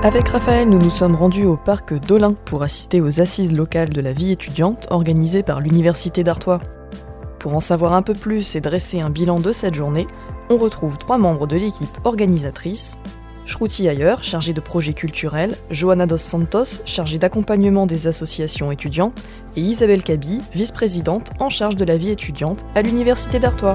Avec Raphaël, nous nous sommes rendus au parc d'Olin pour assister aux assises locales de la vie étudiante organisées par l'Université d'Artois. Pour en savoir un peu plus et dresser un bilan de cette journée, on retrouve 3 membres de l'équipe organisatrice. Shruti Ayer, chargée de projets culturels, Johanna dos Santos, chargée d'accompagnement des associations étudiantes, et Isabelle Kaby, vice-présidente en charge de la vie étudiante à l'Université d'Artois.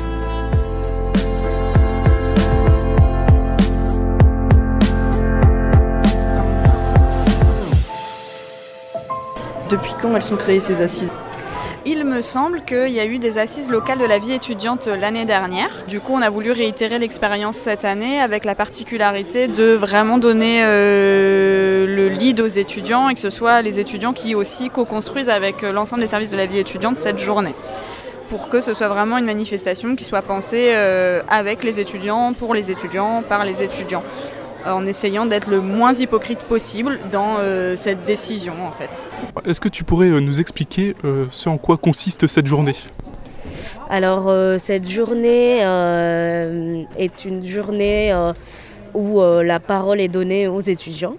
Depuis quand elles sont créées ces assises ? Il me semble qu'il y a eu des assises locales de la vie étudiante l'année dernière. Du coup, on a voulu réitérer l'expérience cette année avec la particularité de vraiment donner le lead aux étudiants et que ce soit les étudiants qui aussi co-construisent avec l'ensemble des services de la vie étudiante cette journée. Pour que ce soit vraiment une manifestation qui soit pensée avec les étudiants, pour les étudiants, par les étudiants, en essayant d'être le moins hypocrite possible dans cette décision en fait. Est-ce que tu pourrais nous expliquer ce en quoi consiste cette journée ? Alors cette journée est une journée où la parole est donnée aux étudiants.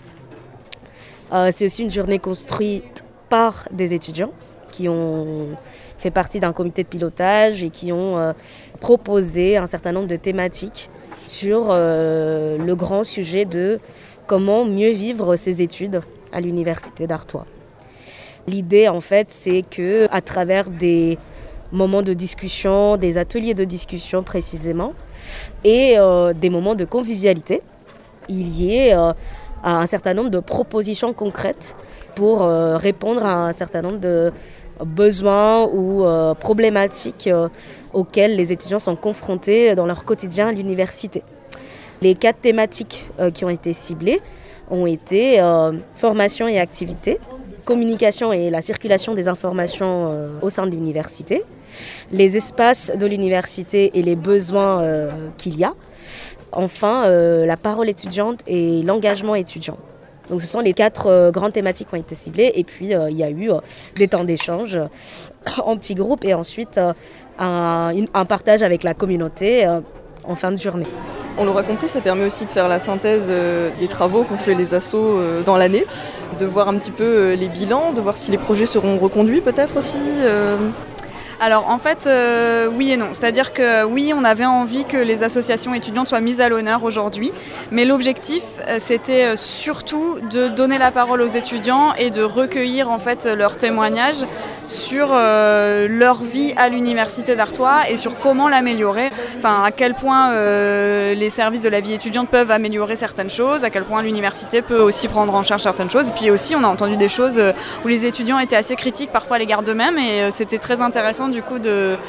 C'est aussi une journée construite par des étudiants qui ont fait partie d'un comité de pilotage et qui ont proposé un certain nombre de thématiques sur le grand sujet de comment mieux vivre ses études à l'Université d'Artois. L'idée, en fait, c'est qu'à travers des moments de discussion, des ateliers de discussion précisément, et des moments de convivialité, il y ait un certain nombre de propositions concrètes pour répondre à un certain nombre de besoins ou problématiques auxquelles les étudiants sont confrontés dans leur quotidien à l'université. Les 4 thématiques qui ont été ciblées ont été formation et activité, communication et la circulation des informations au sein de l'université, les espaces de l'université et les besoins qu'il y a, enfin la parole étudiante et l'engagement étudiant. Donc ce sont les 4 grandes thématiques qui ont été ciblées et puis il y a eu des temps d'échange en petits groupes et ensuite un partage avec la communauté en fin de journée. On l'aura compris, ça permet aussi de faire la synthèse des travaux qu'ont fait les assos dans l'année, de voir un petit peu les bilans, de voir si les projets seront reconduits peut-être aussi. Alors en fait, oui et non. C'est-à-dire que oui, on avait envie que les associations étudiantes soient mises à l'honneur aujourd'hui, mais l'objectif, c'était surtout de donner la parole aux étudiants et de recueillir en fait leurs témoignages sur leur vie à l'Université d'Artois et sur comment l'améliorer. Enfin, à quel point les services de la vie étudiante peuvent améliorer certaines choses, à quel point l'université peut aussi prendre en charge certaines choses. Et puis aussi, on a entendu des choses où les étudiants étaient assez critiques parfois à l'égard d'eux-mêmes et c'était très intéressant du coup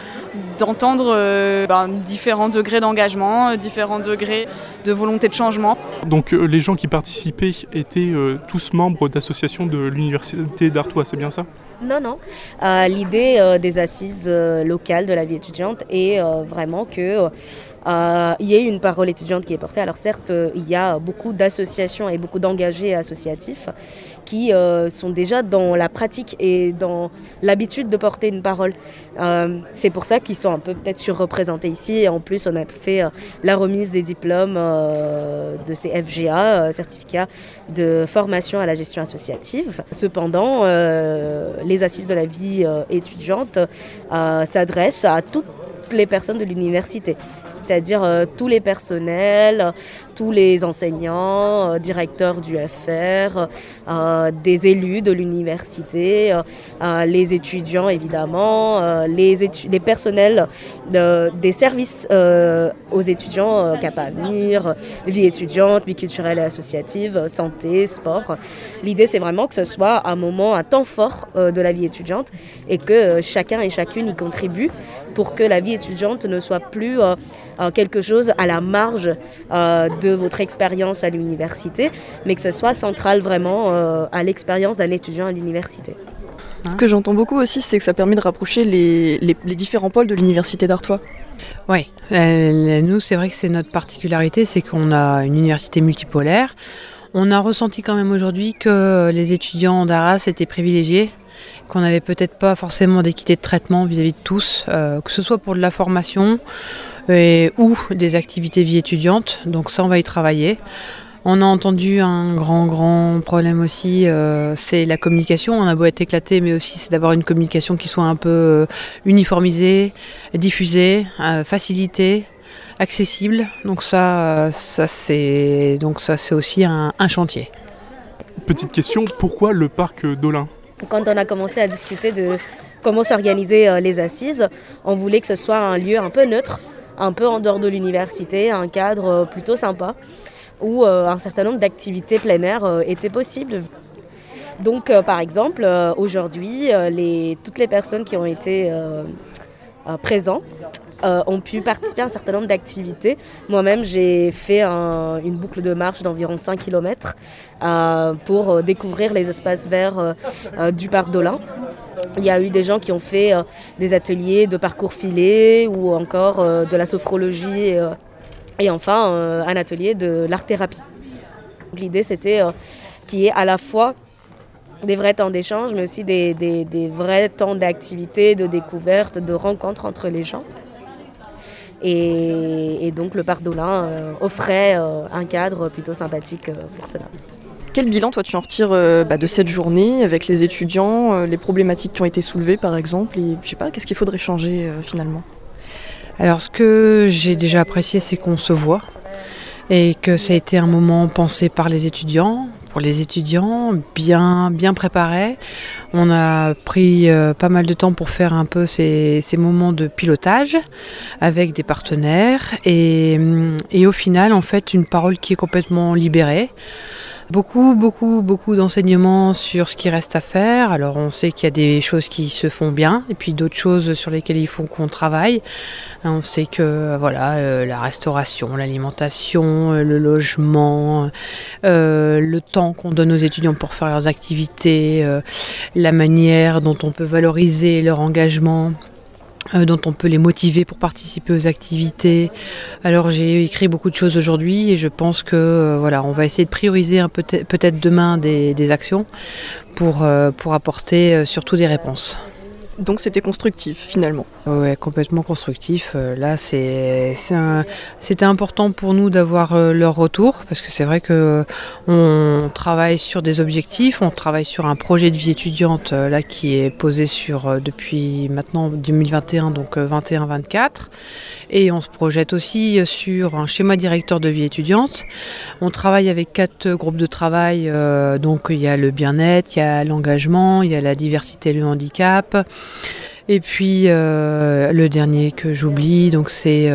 d'entendre différents degrés d'engagement, différents degrés de volonté de changement. Donc les gens qui participaient étaient tous membres d'associations de l'Université d'Artois, c'est bien ça ? Non. L'idée des assises locales de la vie étudiante est vraiment que il y ait une parole étudiante qui est portée. Alors certes, il y a beaucoup d'associations et beaucoup d'engagés associatifs qui sont déjà dans la pratique et dans l'habitude de porter une parole. C'est pour ça qu'ils sont un peu peut-être surreprésentés ici. Et en plus, on a fait la remise des diplômes de ces FGA, certificats de formation à la gestion associative. Cependant, les assises de la vie étudiante s'adressent à toutes les personnes de l'université, c'est-à-dire tous les personnels, tous les enseignants, directeurs du FR, des élus de l'université, les étudiants évidemment, les personnels des services aux étudiants, Cap Avenir, vie étudiante, vie culturelle et associative, santé, sport. L'idée c'est vraiment que ce soit un temps fort de la vie étudiante et que chacun et chacune y contribue pour que la vie étudiante ne soit plus quelque chose à la marge de votre expérience à l'université, mais que ce soit central vraiment à l'expérience d'un étudiant à l'université. Ce que j'entends beaucoup aussi, c'est que ça permet de rapprocher les différents pôles de l'Université d'Artois. Oui, nous c'est vrai que c'est notre particularité, c'est qu'on a une université multipolaire. On a ressenti quand même aujourd'hui que les étudiants d'Arras étaient privilégiés, qu'on n'avait peut-être pas forcément d'équité de traitement vis-à-vis de tous, que ce soit pour de la formation ou des activités vie étudiante. Donc ça, on va y travailler. On a entendu un grand problème aussi, c'est la communication. On a beau être éclaté, mais aussi c'est d'avoir une communication qui soit un peu uniformisée, diffusée, facilitée, accessible. Donc ça c'est aussi un chantier. Petite question, pourquoi le parc d'Olin ? Quand on a commencé à discuter de comment s'organiser les assises, on voulait que ce soit un lieu un peu neutre, un peu en dehors de l'université, un cadre plutôt sympa, où un certain nombre d'activités plein air étaient possibles. Donc par exemple, aujourd'hui, toutes les personnes qui ont été présentes ont pu participer à un certain nombre d'activités. Moi-même, j'ai fait une boucle de marche d'environ 5 km pour découvrir les espaces verts du parc d'Olin. Il y a eu des gens qui ont fait des ateliers de parcours filé ou encore de la sophrologie et enfin un atelier de l'art-thérapie. L'idée, c'était qu'il y ait à la fois des vrais temps d'échange, mais aussi des vrais temps d'activité, de découverte, de rencontre entre les gens. Et donc le parc d'Olin offrait un cadre plutôt sympathique pour cela. Quel bilan toi tu en retires de cette journée avec les étudiants, les problématiques qui ont été soulevées par exemple, et je sais pas, qu'est-ce qu'il faudrait changer finalement ? Alors ce que j'ai déjà apprécié, c'est qu'on se voit et que ça a été un moment pensé par les étudiants, pour les étudiants, bien préparé. On a pris pas mal de temps pour faire un peu ces moments de pilotage avec des partenaires et au final en fait une parole qui est complètement libérée. Beaucoup d'enseignements sur ce qui reste à faire. Alors on sait qu'il y a des choses qui se font bien et puis d'autres choses sur lesquelles il faut qu'on travaille. On sait que la restauration, l'alimentation, le logement, le temps qu'on donne aux étudiants pour faire leurs activités, la manière dont on peut valoriser leur engagement, dont on peut les motiver pour participer aux activités. Alors j'ai écrit beaucoup de choses aujourd'hui et je pense que on va essayer de prioriser peut-être demain des actions pour apporter surtout des réponses. Donc c'était constructif finalement. Oui, complètement constructif. Là, c'était important pour nous d'avoir leur retour parce que c'est vrai qu'on travaille sur des objectifs, on travaille sur un projet de vie étudiante là qui est posé depuis maintenant 2021, donc 21-24. Et on se projette aussi sur un schéma directeur de vie étudiante. On travaille avec 4 groupes de travail. Donc il y a le bien-être, il y a l'engagement, il y a la diversité et le handicap. Et puis le dernier que j'oublie, donc c'est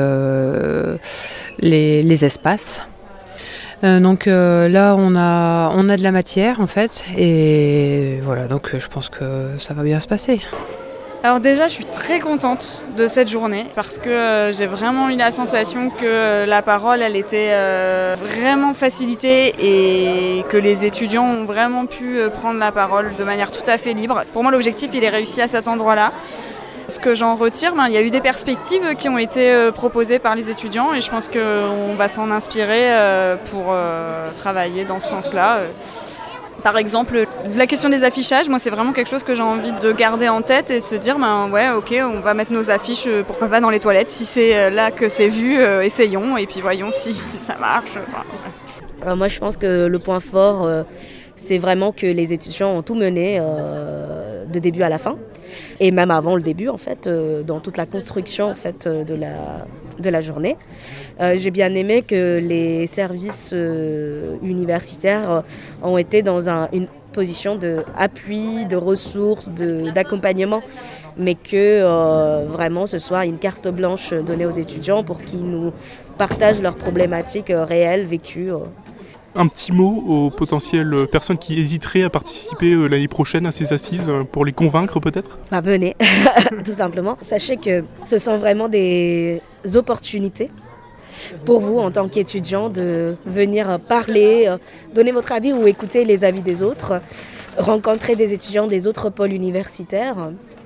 les espaces. Donc là on a de la matière en fait et voilà, donc je pense que ça va bien se passer. Alors déjà, je suis très contente de cette journée parce que j'ai vraiment eu la sensation que la parole, elle était vraiment facilitée et que les étudiants ont vraiment pu prendre la parole de manière tout à fait libre. Pour moi, l'objectif, il est réussi à cet endroit-là. Ce que j'en retire, il y a eu des perspectives qui ont été proposées par les étudiants et je pense qu'on va s'en inspirer pour travailler dans ce sens-là. Par exemple, la question des affichages, moi c'est vraiment quelque chose que j'ai envie de garder en tête et de se dire on va mettre nos affiches, pourquoi pas dans les toilettes, si c'est là que c'est vu, essayons et puis voyons si ça marche. Moi je pense que le point fort, c'est vraiment que les étudiants ont tout mené de début à la fin et même avant le début en fait, dans toute la construction en fait, de la journée. J'ai bien aimé que les services universitaires ont été dans une position d'appui, de ressources, d'accompagnement, mais que vraiment ce soit une carte blanche donnée aux étudiants pour qu'ils nous partagent leurs problématiques réelles, vécues. Un petit mot aux potentielles personnes qui hésiteraient à participer l'année prochaine à ces assises, pour les convaincre peut-être ? Venez, tout simplement. Sachez que ce sont vraiment des opportunités pour vous en tant qu'étudiant de venir parler, donner votre avis ou écouter les avis des autres, rencontrer des étudiants des autres pôles universitaires,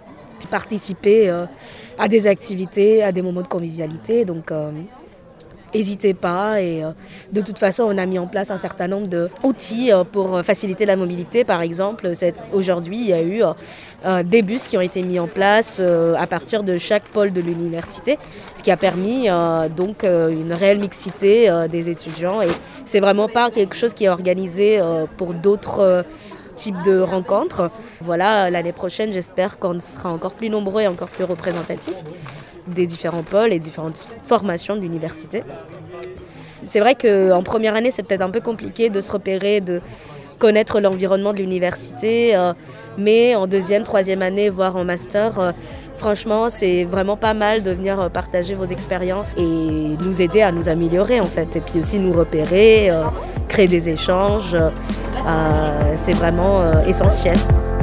participer à des activités, à des moments de convivialité. Donc n'hésitez pas. Et de toute façon, on a mis en place un certain nombre d'outils pour faciliter la mobilité. Par exemple, aujourd'hui, il y a eu des bus qui ont été mis en place à partir de chaque pôle de l'université, ce qui a permis donc une réelle mixité des étudiants. Et c'est vraiment pas quelque chose qui est organisé pour d'autres types de rencontres. Voilà, l'année prochaine, j'espère qu'on sera encore plus nombreux et encore plus représentatifs des différents pôles et différentes formations de l'université. C'est vrai qu'en première année, c'est peut-être un peu compliqué de se repérer, de connaître l'environnement de l'université, mais en deuxième, troisième année, voire en master, franchement, c'est vraiment pas mal de venir partager vos expériences et nous aider à nous améliorer en fait, et puis aussi nous repérer, créer des échanges, c'est vraiment essentiel.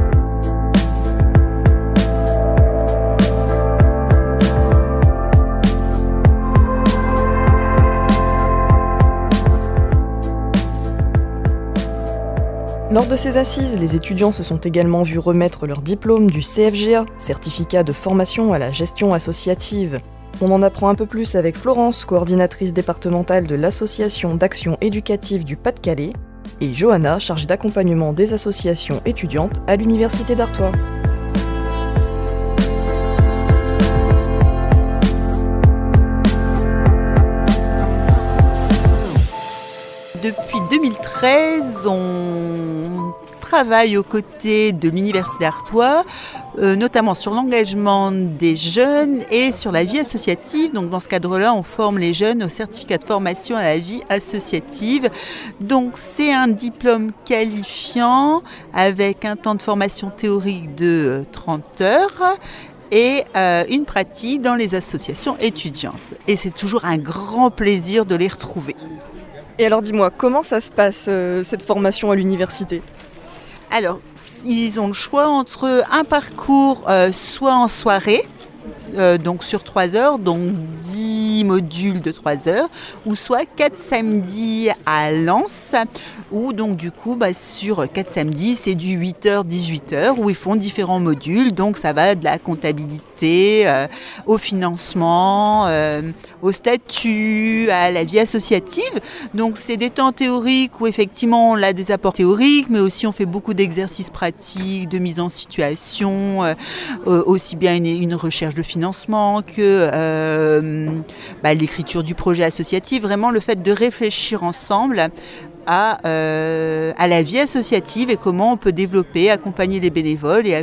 Lors de ces assises, les étudiants se sont également vus remettre leur diplôme du CFGA, certificat de formation à la gestion associative. On en apprend un peu plus avec Florence, coordinatrice départementale de l'association d'action éducative du Pas-de-Calais, et Johanna, chargée d'accompagnement des associations étudiantes à l'Université d'Artois. Depuis 2013, on travaille aux côtés de l'Université d'Artois, notamment sur l'engagement des jeunes et sur la vie associative. Donc dans ce cadre-là, on forme les jeunes au certificat de formation à la vie associative. Donc c'est un diplôme qualifiant avec un temps de formation théorique de 30 heures. Et une pratique dans les associations étudiantes. Et c'est toujours un grand plaisir de les retrouver. Et alors dis-moi, comment ça se passe cette formation à l'université ? Alors, ils ont le choix entre un parcours soit en soirée, donc sur 3 heures, donc 10 modules de 3 heures, ou soit 4 samedis à Lens, où donc du coup sur 4 samedis c'est du 8h, 18h, où ils font différents modules, donc ça va de la comptabilité au financement, au statut, à la vie associative. Donc c'est des temps théoriques où effectivement on a des apports théoriques, mais aussi on fait beaucoup d'exercices pratiques, de mise en situation, aussi bien une recherche de financement que l'écriture du projet associatif. Vraiment le fait de réfléchir ensemble à la vie associative et comment on peut développer, accompagner les bénévoles et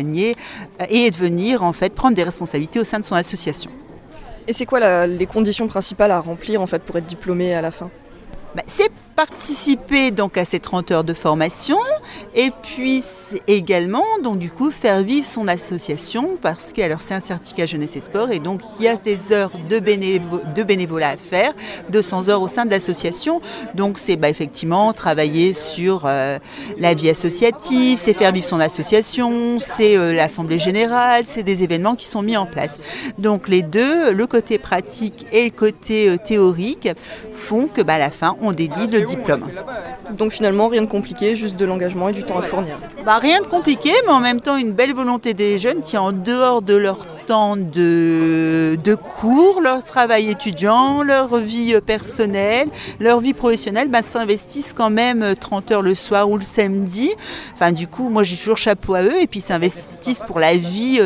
venir en fait prendre des responsabilités au sein de son association. Et c'est quoi les conditions principales à remplir en fait pour être diplômé à la fin ? C'est participer donc à ces 30 heures de formation et puis également donc du coup faire vivre son association parce que alors c'est un certificat jeunesse et sport et donc il y a des heures de bénévolat à faire, 200 heures au sein de l'association, donc c'est effectivement travailler sur la vie associative, c'est faire vivre son association, c'est l'assemblée générale, c'est des événements qui sont mis en place. Donc les deux, le côté pratique et le côté théorique font que à la fin on délivre le diplôme. Donc finalement rien de compliqué, juste de l'engagement et du temps à fournir. Rien de compliqué, mais en même temps une belle volonté des jeunes qui en dehors de leur temps de cours, leur travail étudiant, leur vie personnelle, leur vie professionnelle, s'investissent quand même 30 heures le soir ou le samedi. Enfin du coup moi j'ai toujours chapeau à eux et puis s'investissent pour la vie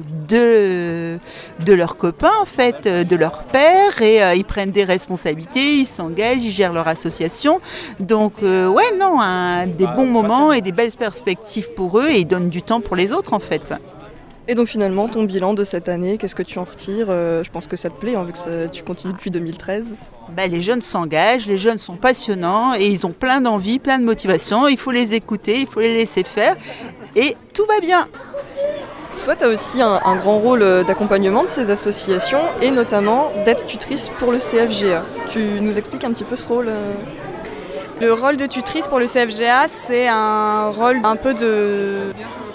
de leurs copains en fait, de leurs pairs et ils prennent des responsabilités, ils s'engagent, ils gèrent leur association. Donc des bons moments et des belles perspectives pour eux et ils donnent du temps pour les autres en fait. Et donc finalement, ton bilan de cette année, qu'est-ce que tu en retires ? Je pense que ça te plaît, vu que tu continues depuis 2013. Les jeunes s'engagent, les jeunes sont passionnants et ils ont plein d'envie, plein de motivation. Il faut les écouter, il faut les laisser faire et tout va bien. Toi, tu as aussi un grand rôle d'accompagnement de ces associations et notamment d'être tutrice pour le CFGA. Tu nous expliques un petit peu ce rôle Le rôle de tutrice pour le CFGA, c'est un rôle un peu de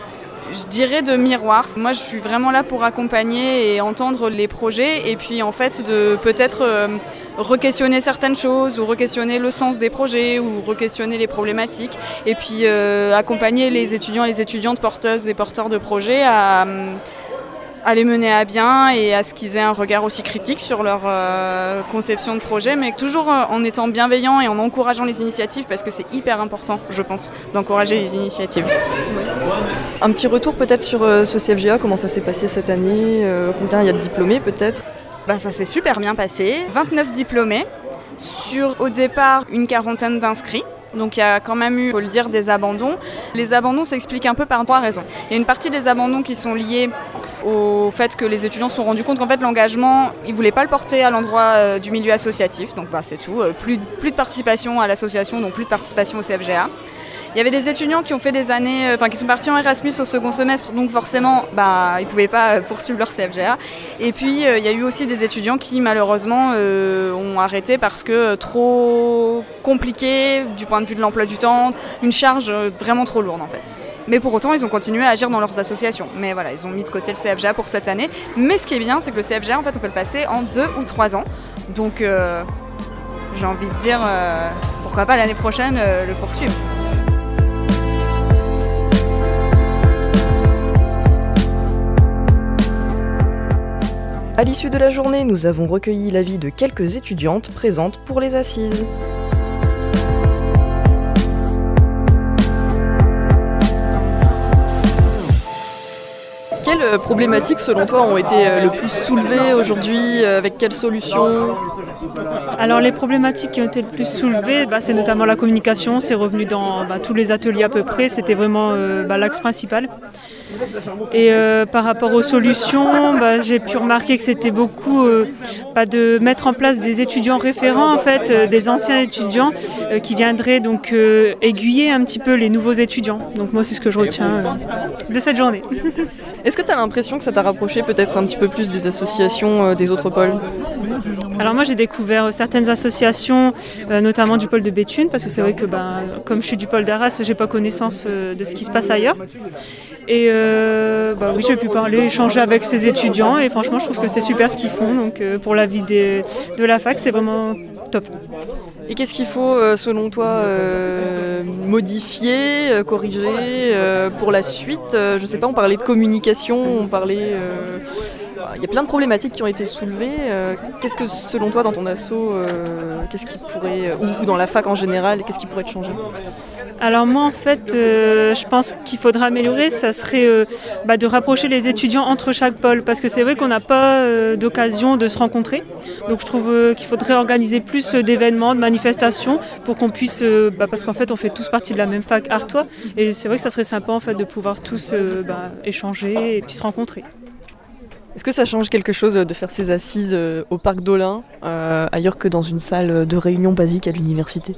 miroir. Moi, je suis vraiment là pour accompagner et entendre les projets et puis en fait de peut-être re-questionner certaines choses ou re-questionner le sens des projets ou re-questionner les problématiques et puis accompagner les étudiants et les étudiantes porteuses et porteurs de projets à à les mener à bien et à ce qu'ils aient un regard aussi critique sur leur conception de projet, mais toujours en étant bienveillant et en encourageant les initiatives, parce que c'est hyper important, je pense, d'encourager les initiatives. Un petit retour peut-être sur ce CFGA, comment ça s'est passé cette année, combien il y a de diplômés peut-être? Ça s'est super bien passé, 29 diplômés, sur au départ une quarantaine d'inscrits. Donc il y a quand même eu, il faut le dire, des abandons. Les abandons s'expliquent un peu par 3 raisons. Il y a une partie des abandons qui sont liés au fait que les étudiants se sont rendus compte qu'en fait l'engagement, ils ne voulaient pas le porter à l'endroit du milieu associatif. Donc c'est tout, plus de participation à l'association, donc plus de participation au CFGA. Il y avait des étudiants qui ont fait des années, qui sont partis en Erasmus au second semestre, donc forcément, ils ne pouvaient pas poursuivre leur CFGA. Et puis, il y a eu aussi des étudiants qui, malheureusement, ont arrêté parce que trop compliqué du point de vue de l'emploi du temps, une charge vraiment trop lourde, en fait. Mais pour autant, ils ont continué à agir dans leurs associations. Mais voilà, ils ont mis de côté le CFGA pour cette année. Mais ce qui est bien, c'est que le CFGA, en fait, on peut le passer en 2 ou 3 ans. Donc, j'ai envie de dire, pourquoi pas l'année prochaine le poursuivre. À l'issue de la journée, nous avons recueilli l'avis de quelques étudiantes présentes pour les assises. Quelles problématiques, selon toi, ont été le plus soulevées aujourd'hui? Avec quelles solutions? Alors les problématiques qui ont été le plus soulevées, c'est notamment la communication. C'est revenu dans tous les ateliers à peu près. C'était vraiment l'axe principal. Et par rapport aux solutions, j'ai pu remarquer que c'était beaucoup de mettre en place des étudiants référents, en fait, des anciens étudiants qui viendraient donc aiguiller un petit peu les nouveaux étudiants. Donc moi, c'est ce que je retiens de cette journée. Est-ce que tu as l'impression que ça t'a rapproché peut-être un petit peu plus des associations des autres pôles? Alors moi, j'ai découvert certaines associations, notamment du pôle de Béthune, parce que c'est vrai que comme je suis du pôle d'Arras, j'ai pas connaissance de ce qui se passe ailleurs. Et oui, j'ai pu parler, échanger avec ces étudiants et franchement, je trouve que c'est super ce qu'ils font. Donc pour la vie de la fac, c'est vraiment top. Et qu'est-ce qu'il faut, selon toi, modifier, corriger pour la suite? Je sais pas, on parlait de communication, on parlait... Il y a plein de problématiques qui ont été soulevées. Qu'est-ce que, selon toi, dans ton asso, qu'est-ce qui pourrait, ou dans la fac en général, qu'est-ce qui pourrait te changer? Alors moi, en fait, je pense qu'il faudra améliorer, ça serait de rapprocher les étudiants entre chaque pôle, parce que c'est vrai qu'on n'a pas d'occasion de se rencontrer. Donc je trouve qu'il faudrait organiser plus d'événements, de manifestations, pour qu'on puisse, parce qu'en fait, on fait tous partie de la même fac Artois, et c'est vrai que ça serait sympa en fait de pouvoir tous échanger et puis se rencontrer. Est-ce que ça change quelque chose de faire ces assises au parc d'Olin, ailleurs que dans une salle de réunion basique à l'université?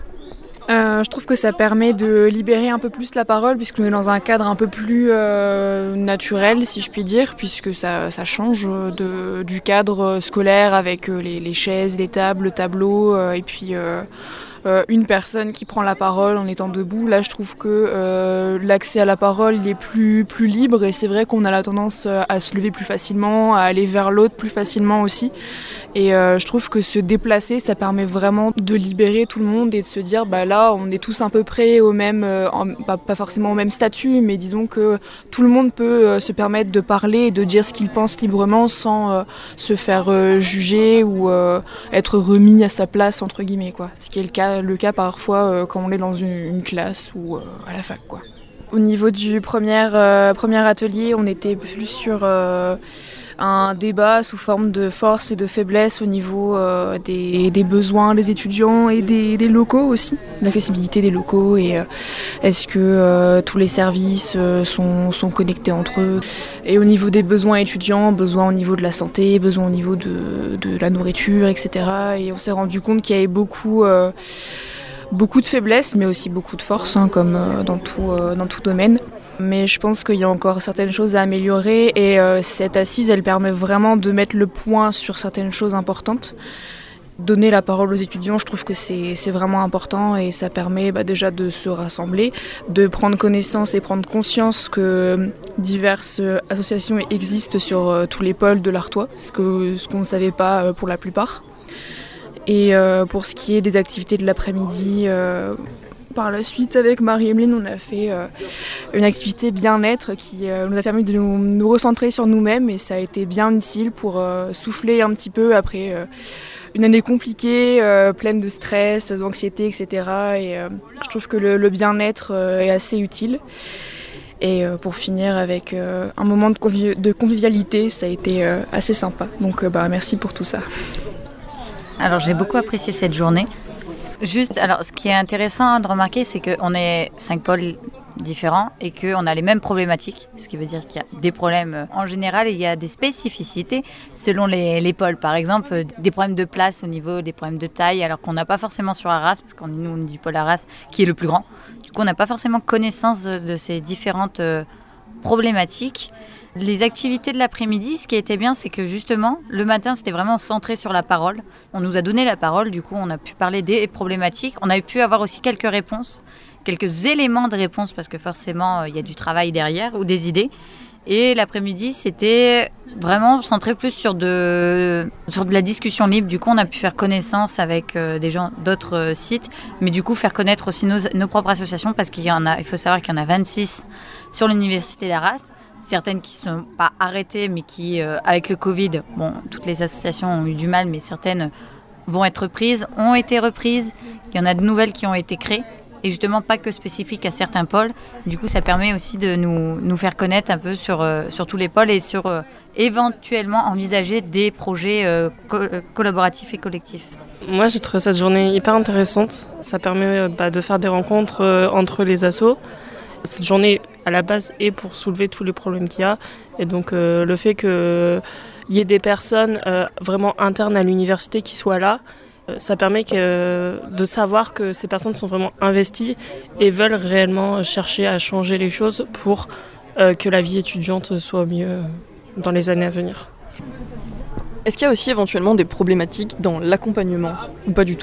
Je trouve que ça permet de libérer un peu plus la parole, puisqu'on est dans un cadre un peu plus naturel, si je puis dire, puisque ça change du cadre scolaire avec les chaises, les tables, le tableau, et puis une personne qui prend la parole en étant debout. Là, je trouve que l'accès à la parole il est plus libre, et c'est vrai qu'on a la tendance à se lever plus facilement, à aller vers l'autre plus facilement aussi. Et je trouve que se déplacer, ça permet vraiment de libérer tout le monde et de se dire là, on est tous à peu près au même, pas forcément au même statut, mais disons que tout le monde peut se permettre de parler et de dire ce qu'il pense librement sans se faire juger ou être remis à sa place, entre guillemets, quoi. Ce qui est le cas parfois quand on est dans une classe ou à la fac, quoi. Au niveau du premier atelier, on était plus sur un débat sous forme de force et de faiblesse au niveau des besoins des étudiants et des locaux aussi, l'accessibilité des locaux et est-ce que tous les services sont connectés entre eux. Et au niveau des besoins étudiants, besoins au niveau de la santé, besoins au niveau de la nourriture, etc. Et on s'est rendu compte qu'il y avait beaucoup de faiblesses, mais aussi beaucoup de force, comme dans tout domaine. Mais je pense qu'il y a encore certaines choses à améliorer et cette assise, elle permet vraiment de mettre le point sur certaines choses importantes. Donner la parole aux étudiants, je trouve que c'est vraiment important et ça permet déjà de se rassembler, de prendre connaissance et prendre conscience que diverses associations existent sur tous les pôles de l'Artois, ce qu'on ne savait pas pour la plupart. Et pour ce qui est des activités de l'après-midi, Par la suite, avec Marie-Emeline, on a fait une activité bien-être qui nous a permis de nous recentrer sur nous-mêmes et ça a été bien utile pour souffler un petit peu après une année compliquée, pleine de stress, d'anxiété, etc. Et je trouve que le bien-être est assez utile. Et pour finir avec un moment de convivialité, ça a été assez sympa. Donc merci pour tout ça. Alors j'ai beaucoup apprécié cette journée. Juste, alors ce qui est intéressant de remarquer, c'est qu'on est 5 pôles différents et qu'on a les mêmes problématiques, ce qui veut dire qu'il y a des problèmes en général et il y a des spécificités selon les pôles. Par exemple, des problèmes de place au niveau des problèmes de taille, alors qu'on n'a pas forcément sur Arras, parce qu'on est du pôle Arras qui est le plus grand. Du coup, on n'a pas forcément connaissance de ces différentes problématiques. Les activités de l'après-midi, ce qui était bien, c'est que justement, le matin, c'était vraiment centré sur la parole. On nous a donné la parole, du coup, on a pu parler des problématiques. On a pu avoir aussi quelques réponses, quelques éléments de réponse, parce que forcément, il y a du travail derrière ou des idées. Et l'après-midi, c'était vraiment centré plus sur de la discussion libre. Du coup, on a pu faire connaissance avec des gens d'autres sites, mais du coup, faire connaître aussi nos propres associations, parce qu'il faut savoir qu'il y en a 26 sur l'université d'Arras. Certaines qui ne sont pas arrêtées, mais qui, avec le Covid, toutes les associations ont eu du mal, mais certaines vont être reprises, ont été reprises. Il y en a de nouvelles qui ont été créées, et justement pas que spécifiques à certains pôles. Du coup, ça permet aussi de nous faire connaître un peu sur tous les pôles et sur éventuellement envisager des projets collaboratifs et collectifs. Moi, j'ai trouvé cette journée hyper intéressante. Ça permet de faire des rencontres entre les assos. Cette journée, à la base, est pour soulever tous les problèmes qu'il y a. Et donc, le fait qu'il y ait des personnes vraiment internes à l'université qui soient là, ça permet de savoir que ces personnes sont vraiment investies et veulent réellement chercher à changer les choses pour que la vie étudiante soit au mieux dans les années à venir. Est-ce qu'il y a aussi éventuellement des problématiques dans l'accompagnement ou pas du tout ?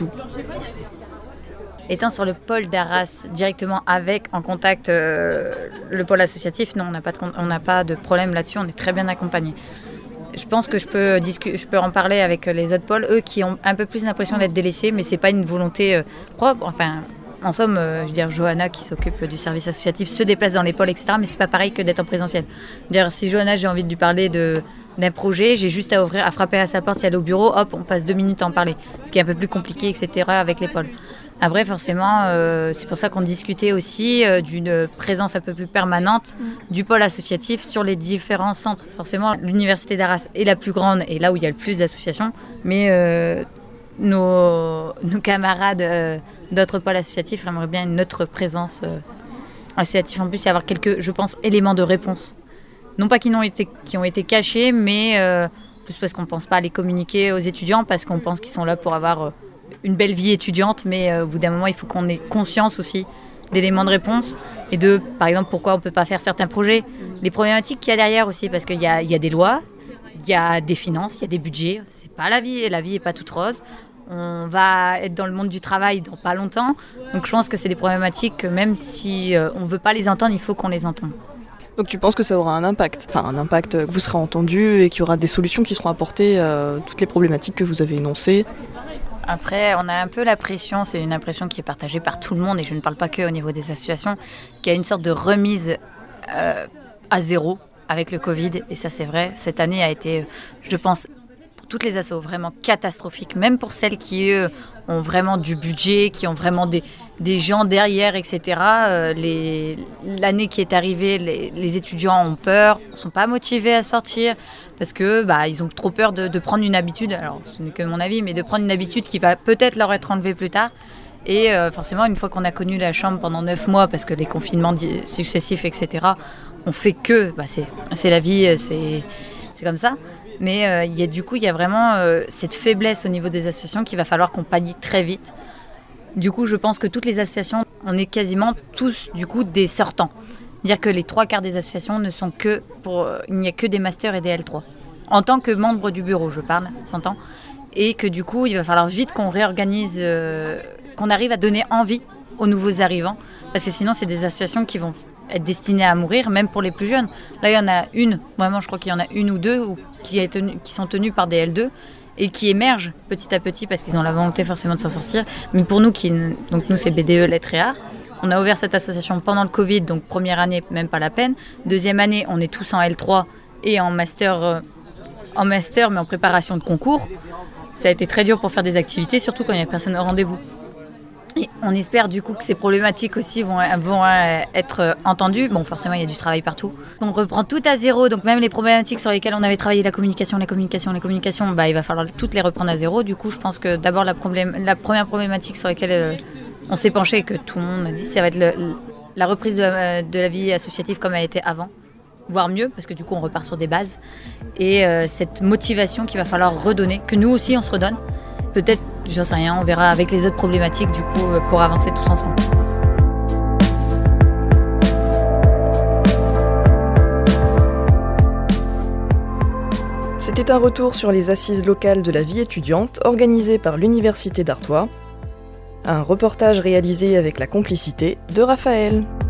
Étant sur le pôle d'Arras directement en contact le pôle associatif, non, on n'a pas de problème là-dessus, on est très bien accompagnés. Je pense que je peux en parler avec les autres pôles, eux qui ont un peu plus l'impression d'être délaissés, mais c'est pas une volonté propre. Enfin, en somme, Johanna qui s'occupe du service associatif se déplace dans les pôles, etc. Mais c'est pas pareil que d'être en présentiel. Si Johanna, j'ai envie de lui parler d'un projet, j'ai juste à frapper à sa porte, si elle est au bureau, hop, on passe 2 minutes à en parler. Ce qui est un peu plus compliqué, etc. avec les pôles. Après, forcément, c'est pour ça qu'on discutait aussi d'une présence un peu plus permanente du pôle associatif sur les différents centres. Forcément, l'université d'Arras est la plus grande et là où il y a le plus d'associations, mais nos camarades d'autres pôles associatifs aimeraient bien une autre présence associative en plus et avoir quelques, je pense, éléments de réponse. Non pas qui ont été cachés, mais plus parce qu'on ne pense pas à les communiquer aux étudiants, parce qu'on pense qu'ils sont là pour avoir une belle vie étudiante, mais au bout d'un moment, il faut qu'on ait conscience aussi d'éléments de réponse et de, par exemple, pourquoi on ne peut pas faire certains projets, les problématiques qu'il y a derrière aussi, parce qu'il y a des lois, il y a des finances, il y a des budgets, c'est pas la vie n'est pas toute rose. On va être dans le monde du travail dans pas longtemps, donc je pense que c'est des problématiques que même si on ne veut pas les entendre, il faut qu'on les entende. Donc tu penses que ça aura un impact, que vous serez entendu et qu'il y aura des solutions qui seront apportées à toutes les problématiques que vous avez énoncées? Après, on a un peu la pression, c'est une impression qui est partagée par tout le monde, et je ne parle pas qu'au niveau des associations, qu'il y a une sorte de remise à zéro avec le Covid, et ça c'est vrai, cette année a été, je pense, pour toutes les assos, vraiment catastrophique, même pour celles qui, eux, ont vraiment du budget, qui ont vraiment des gens derrière, etc. L'année qui est arrivée, les étudiants ont peur, ne sont pas motivés à sortir parce que ils ont trop peur de prendre une habitude, alors ce n'est que mon avis, mais de prendre une habitude qui va peut-être leur être enlevée plus tard. Et forcément, une fois qu'on a connu la chambre pendant 9 mois, parce que les confinements successifs, etc., on fait que, c'est la vie, c'est comme ça. Mais il y a vraiment cette faiblesse au niveau des associations qu'il va falloir qu'on pallie très vite. Du coup, je pense que toutes les associations, on est quasiment tous, du coup, des sortants. C'est-à-dire que les 3/4 des associations ne sont il n'y a que des masters et des L3. En tant que membre du bureau, je parle, s'entend. Et que du coup, il va falloir vite qu'on réorganise, qu'on arrive à donner envie aux nouveaux arrivants. Parce que sinon, c'est des associations qui vont être destinées à mourir, même pour les plus jeunes. Là, il y en a une, vraiment, je crois qu'il y en a une ou deux qui sont tenues par des L2. et qui émergent petit à petit parce qu'ils ont la volonté forcément de s'en sortir. Mais pour nous, donc nous c'est BDE Lettres et Arts, on a ouvert cette association pendant le Covid, donc première année, même pas la peine. Deuxième année, on est tous en L3 et en master mais en préparation de concours. Ça a été très dur pour faire des activités, surtout quand il n'y a personne au rendez-vous. Et on espère du coup que ces problématiques aussi vont être entendues. Bon, forcément, il y a du travail partout. On reprend tout à zéro, donc même les problématiques sur lesquelles on avait travaillé, la communication, il va falloir toutes les reprendre à zéro. Du coup, je pense que d'abord, la première problématique sur laquelle on s'est penché, que tout le monde a dit, ça va être la reprise de la vie associative comme elle était avant, voire mieux, parce que du coup, on repart sur des bases. Et cette motivation qu'il va falloir redonner, que nous aussi, on se redonne. Peut-être, j'en sais rien, on verra avec les autres problématiques du coup pour avancer tous ensemble. C'était un retour sur les assises locales de la vie étudiante organisées par l'Université d'Artois. Un reportage réalisé avec la complicité de Raphaël.